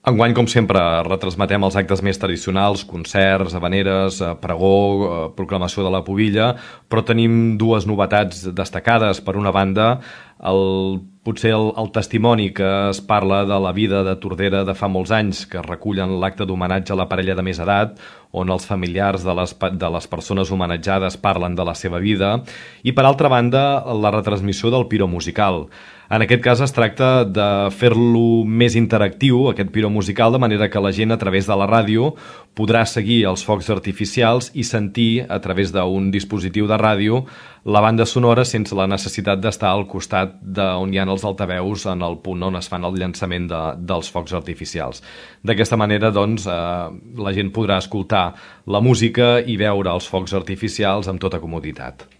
Enguany, com sempre, retransmetem els actes més tradicionals, concerts, havaneres, pregó, proclamació de la pubilla, però tenim dues novetats destacades. Per una banda, potser el testimoni que es parla de la vida de Tordera de fa molts anys, que recullen l'acte d'homenatge a la parella de més edat, on els familiars de les persones homenatjades parlen de la seva vida, i per altra banda, la retransmissió del Piro musical. En aquest cas es tracta de fer-lo més interactiu, aquest Piro musical, de manera que la gent a través de la ràdio podrà seguir els focs artificials i sentir a través d'un dispositiu de ràdio la banda sonora sense la necessitat d'estar al costat d'on hi ha els altaveus en el punt on es fan el llançament dels focs artificials. D'aquesta manera, doncs, la gent podrà escoltar la música i veure els focs artificials amb tota comoditat.